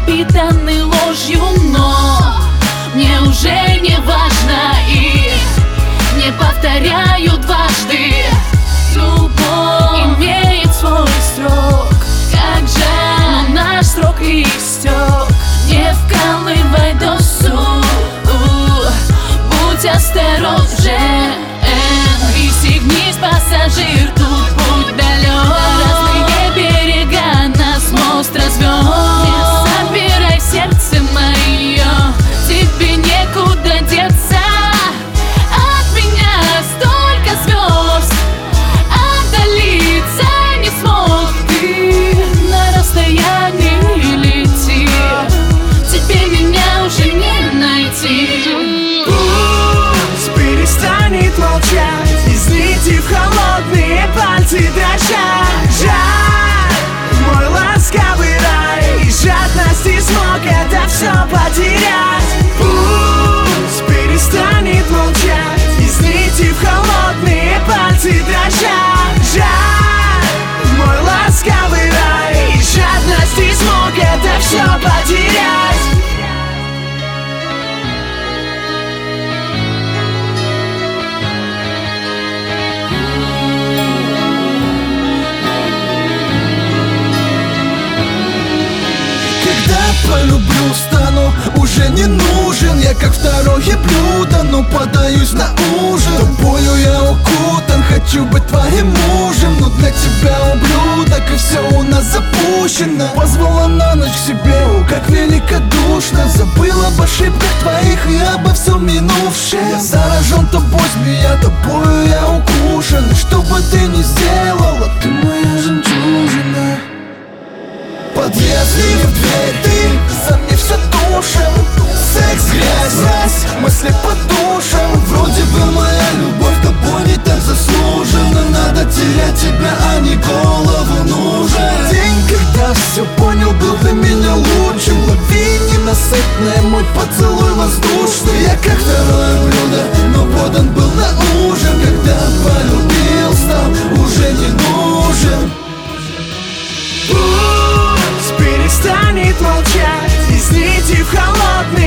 пропитаны ложью, но мне уже не важно и не повторяю дважды. Любовь имеет свой срок, как жаль, но наш срок истек. Не вкалывай досуг, будь осторожен, пристегнись, пассажир, тут путь далек. Разные берега нас мост развел. Не собирай сердце мое, тебе некуда деться. От меня столько звезд, отдалиться не смог ты. На расстоянии лети, тебе меня уже не найти. Пусть перестанет молчать, из нити в холодные пальцы дрожат. Жаль, мой ласковый рай, и жадности смог это все потерять. Пусть перестанет молчать, из нити в холодные пальцы дрожат. Жаль, мой ласковый рай, и жадности смог это все потерять. Полюблю, стану уже не нужен. Я как второе блюдо, но подаюсь на ужин. Тобою я укутан, хочу быть твоим мужем. Но для тебя ублюдок, и все у нас запущено. Позвала на ночь к себе, как великодушно. Забыл об ошибках твоих и обо всем минувшем. Я заражен тобой, змея, тобою я укушен. И что бы ты ни сделала, ты моя жемчужина. Подъезд в дверь, ты за мне все душем. Секс, грязь, мысли по душам. Вроде бы моя любовь тобой не так заслужена. Надо терять тебя, а не голову нужен. День, когда все понял, был для меня лучшим. Лови ненасытный мой поцелуй воздушный. Я как второе блюдо, но подан был на ужин. Когда полюбил, стал уже не нужен. Перестанет молчать, из нити в холодный